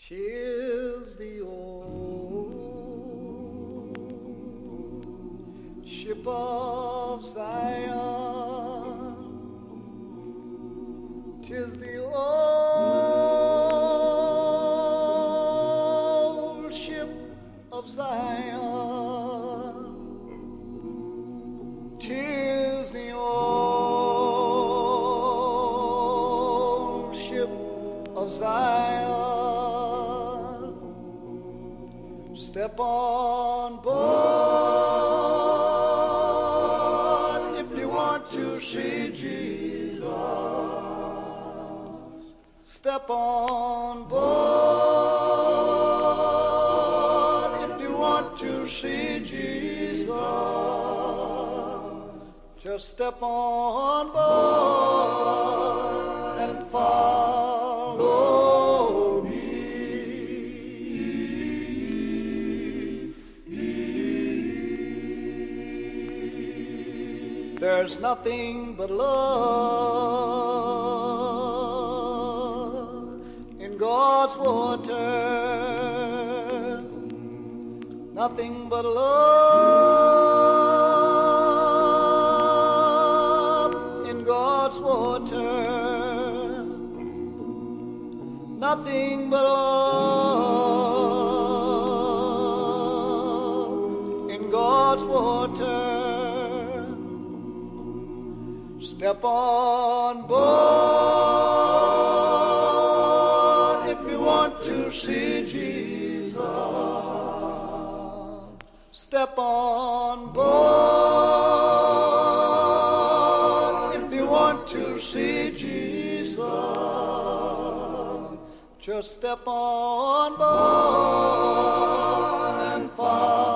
'Tis the old ship of Zion. 'Tis the old ship of Zion. 'Tis the old ship of Zion. Step on board if you want to see Jesus. Step on board if you want to see Jesus. Just step on board and follow me. There's nothing but love in God's water. Nothing but love in God's water. Nothing but love in God's water. Step on board if you want to see Jesus. Step on board if you want to see Jesus. Just step on board and follow.